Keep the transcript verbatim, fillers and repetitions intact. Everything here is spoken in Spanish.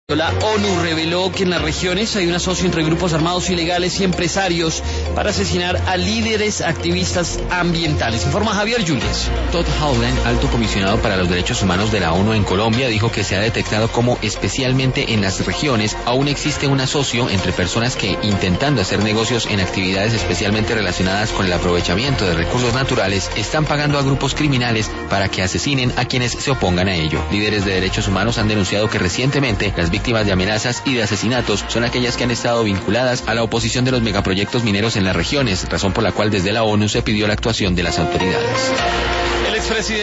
La ONU reveló que en las regiones hay un asocio entre grupos armados ilegales y empresarios para asesinar a líderes activistas ambientales. Informa Javier Yulles. Todd Howland, alto comisionado para los derechos humanos de la ONU en Colombia, dijo que se ha detectado como especialmente en las regiones aún existe un asocio entre personas que, intentando hacer negocios en actividades especialmente relacionadas con el aprovechamiento de recursos naturales, están pagando a grupos criminales para que asesinen a quienes se opongan a ello. Líderes de derechos humanos han denunciado que recientemente las víctimas de amenazas y de asesinatos son aquellas que han estado vinculadas a la oposición de los megaproyectos mineros en las regiones, razón por la cual desde la ONU se pidió la actuación de las autoridades. El expresidente